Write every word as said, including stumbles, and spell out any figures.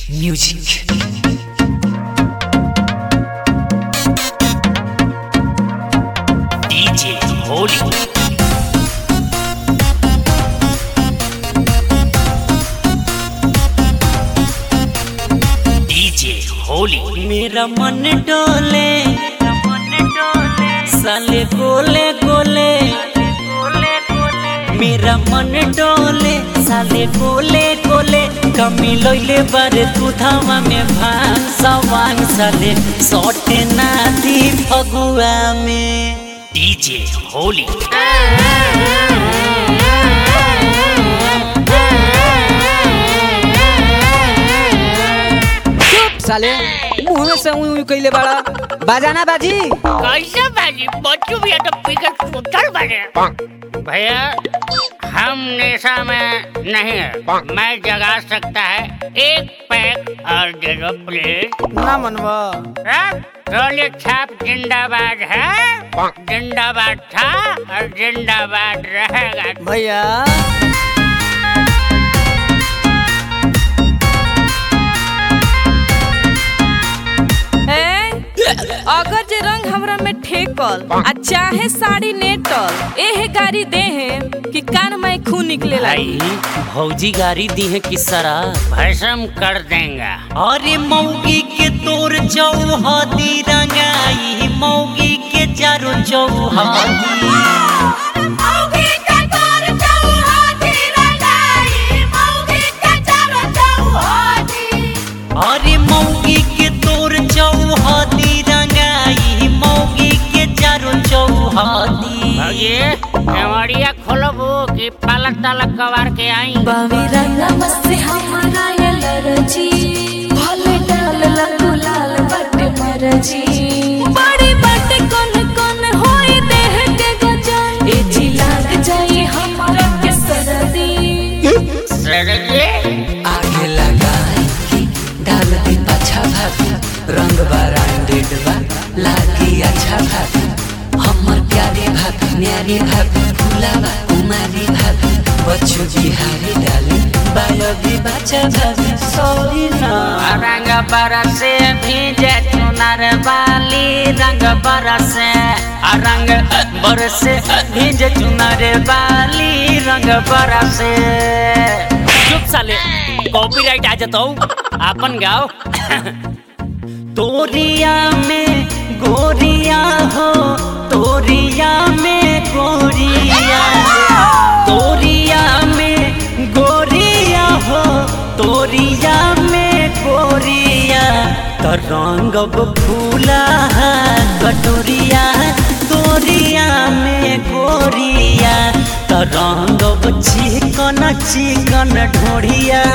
Music. D J Holy. D J Holy. मेरा मन डोले साले गोले गोले, मेरा मन डोले साले गोले गोले, कमी लोइले बारे तू धामा में भांग सवांग साले सोटे ना दी फगुआ में। D J Holy. साले मुंह में से उई उई कइले बाड़ा, बाजाना बाजी कैसे बाजी बच्चू भी तो पिकट सुतल बने भैया। हम नेशा में नहीं है, मैं जगा सकता है एक पैक और दे दो प्लीज। ना मनवा रोले छाप जिंदाबाद है, जिंदाबाद था और जिंदाबाद रहेगा भैया। अगर जे रंग हमरा में ठेकल आ चाहे साड़ी नेटल एहे गाड़ी दे है कि कान में खून निकले लाई। भौजी गाड़ी दी है कि सरा भस्म कर देंगे। अरे मौगी के तोर चौहदी रंगाई, मौगी के चारों चौहदी। अरे मौगी के तोर चौहदी रंगाई, मौगी के चारों चौहदी। भैया केवड़िया खोलबो कि पालक तालक कवार के आई। बावी रंगा मस्ती हमारा ये लरजी, भले डाल लगू लाल बटे मरजी। बड़ी बाटे कौन कौन होई देह के गजन, ए जी लाग जाई हमारा के सरदी। सरदी आगे लगाई कि डाल दी पाछा भाभी, रंग ब्रांडेड बा लागी अच्छा भाभी। हमर प्यारे भाभी न्यारी भाभी, फुलावा कुमारी भाभी, बच्चों बिहारी डाली बायोगी बच्चा भाभी। सॉरी ना रंग बरसे भीजे चुनर वाली, रंग बरसे रंग बरसे भीजे चुनर वाली, रंग बरसे। चुप साले, कॉपीराइट आ जाता हूँ, अपन गाओ। तोरिया में गोरिया हो, तोरिया में गोरिया, तोरिया में गोरिया हो, तोरिया में गोरिया। तो रंगब फूला कटोरिया, तोरिया में गोरिया। तो रंगब चिकन चिकन ढोरिया,